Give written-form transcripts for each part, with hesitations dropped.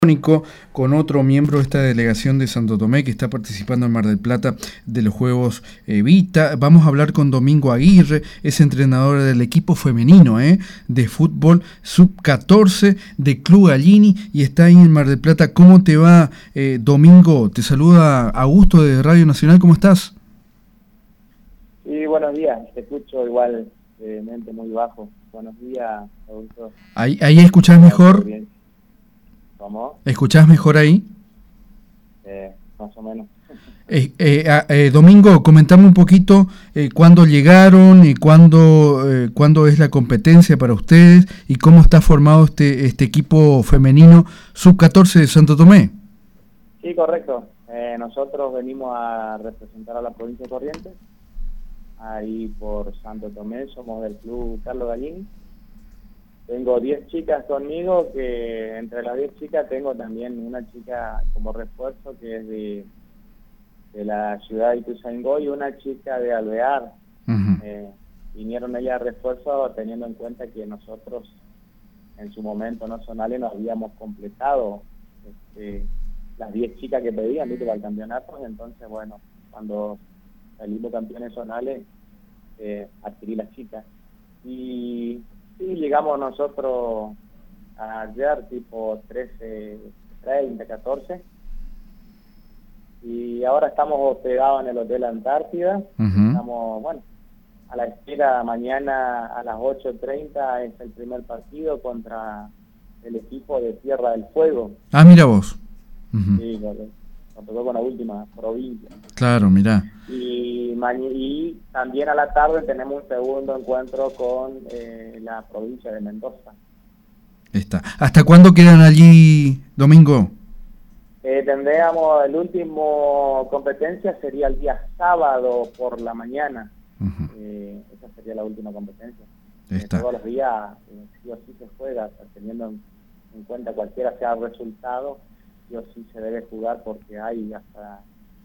Con otro miembro de esta delegación de Santo Tomé que está participando en Mar del Plata de los Juegos Evita. Vamos a hablar con Domingo Aguirre, es entrenador del equipo femenino de fútbol sub-14 de Club Gallini y está ahí en Mar del Plata. ¿Cómo te va, Domingo? Te saluda Augusto de Radio Nacional, ¿cómo estás? Sí, buenos días, te escucho igual, mente muy bajo. Buenos días, Augusto. ¿Ahí escuchás mejor? Bien. ¿Cómo? ¿Escuchás mejor ahí? Más o menos. Domingo, comentame un poquito cuándo llegaron y cuándo es la competencia para ustedes y cómo está formado este equipo femenino sub-14 de Santo Tomé. Sí, correcto. Nosotros venimos a representar a la provincia de Corrientes, ahí por Santo Tomé, somos del club Carlos Gallini. Tengo 10 chicas conmigo, que entre las 10 chicas tengo también una chica como refuerzo que es de la ciudad de Ituzaingó y una chica de Alvear. Vinieron ellas a refuerzo teniendo en cuenta que nosotros en su momento nacionales nos habíamos completado las 10 chicas que pedían para el campeonato. Entonces, bueno, cuando salimos campeones zonales, adquirí las chicas. Y sí, llegamos nosotros ayer tipo 13:30, 14, y ahora estamos hospedados en el Hotel Antártida. Estamos, bueno, a la espera. Mañana a las 8:30 es el primer partido contra el equipo de Tierra del Fuego. Ah, mira vos. Sí, nos tocó con la última provincia. Claro, mirá. Y también a la tarde tenemos un segundo encuentro con la provincia de Mendoza. Está. ¿Hasta cuándo quedan allí, Domingo? Tendríamos el último competencia, sería el día sábado por la mañana. Esa sería la última competencia. Todos los días sí o sí se juega, teniendo en cuenta cualquiera sea el resultado, sí o sí se debe jugar porque hay hasta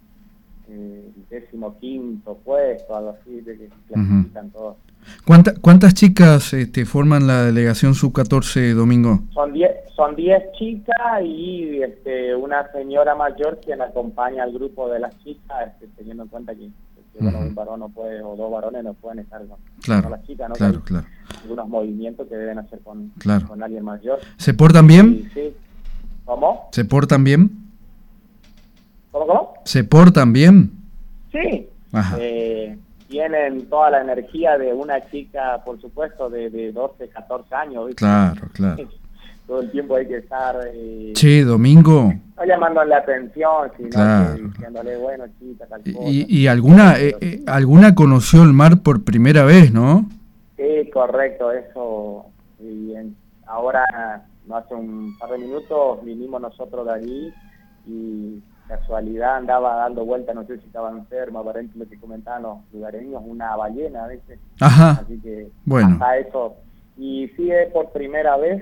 el 15º puesto, algo así, de que clasifican todos. ¿Cuántas chicas forman la delegación sub-14, Domingo? Son 10 chicas y una señora mayor quien acompaña al grupo de las chicas, teniendo en cuenta que bueno, un varón no puede, o dos varones no pueden estar con las chicas, ¿no? Claro. Algunos movimientos que deben hacer con alguien mayor. ¿Se portan bien? Sí. ¿Cómo? ¿Se portan bien? ¿Cómo? ¿Se portan bien? Sí. Ajá. Tienen toda la energía de una chica, por supuesto, de 12, 14 años. ¿Viste? Claro. Todo el tiempo hay que estar... Che, Domingo. No llamándole la atención, sino diciéndole, bueno, chica, tal cosa. ¿Y alguna conoció el mar por primera vez, no? Sí, correcto, eso. Y ahora, no hace un par de minutos, vinimos nosotros de allí y... casualidad andaba dando vuelta, no sé si estaba enfermo, aparentemente lo que comentaban los lugareños, una ballena, ¿viste? Ajá. Así que bueno. Hasta eso. Y sí, es por primera vez,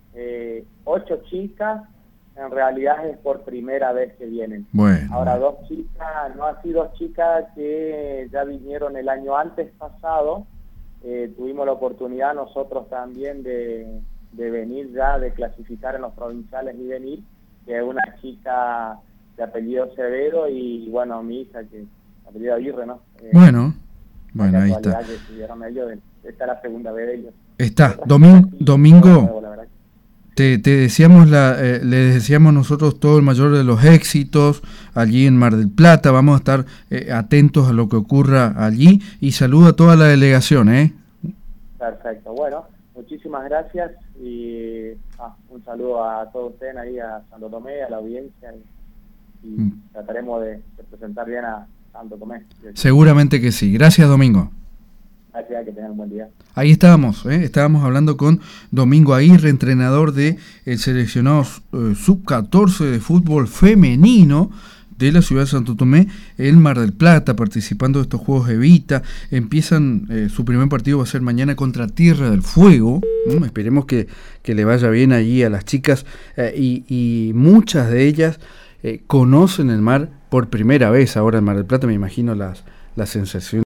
8 chicas, en realidad es por primera vez que vienen. Bueno. Ahora 2 chicas, no así 2 chicas que ya vinieron el año antes pasado, tuvimos la oportunidad nosotros también de venir ya, de clasificar en los provinciales y venir, que es una chica de apellido Severo y bueno, mi hija que apellido Aguirre, ¿no? Bueno, ahí está. Que estuvieron ellos, esta es la segunda vez de ellos. Está, Domingo, te deseamos le deseamos nosotros todo el mayor de los éxitos allí en Mar del Plata. Vamos a estar atentos a lo que ocurra allí y saludo a toda la delegación, Perfecto, bueno, muchísimas gracias y un saludo a todos ustedes ahí, a Santo Tomé, a la audiencia y trataremos de presentar bien a Santo Tomé. Seguramente que sí. Gracias, Domingo. Gracias, que tengan un buen día. Ahí estábamos hablando con Domingo Aguirre, entrenador del seleccionado sub-14 de fútbol femenino de la ciudad de Santo Tomé, en Mar del Plata, participando de estos Juegos Evita. Empiezan, su primer partido va a ser mañana contra Tierra del Fuego. Esperemos que le vaya bien allí a las chicas y muchas de ellas conocen el mar por primera vez ahora en Mar del Plata. Me imagino las sensaciones